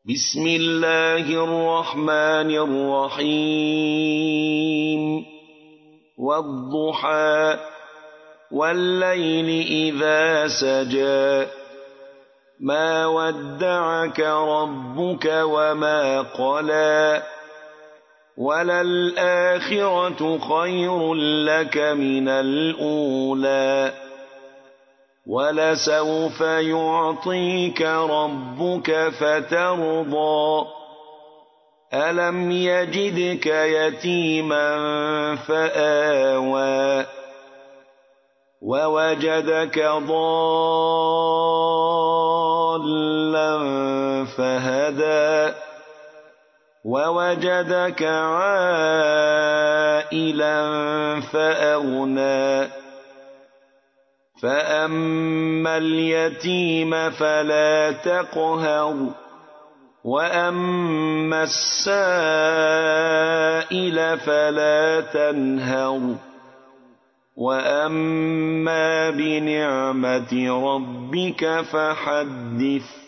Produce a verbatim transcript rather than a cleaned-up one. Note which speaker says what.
Speaker 1: بسم الله الرحمن الرحيم والضحى والليل إذا سجى ما ودعك ربك وما قلى وللآخرة خير لك من الأولى ولسوف يعطيك ربك فترضى ألم يجدك يتيما فآوى ووجدك ضالا فهدى ووجدك عائلا فأغنى فأما اليتيم فلا تقهر وأما السائل فلا تنهر وأما بنعمة ربك فحدث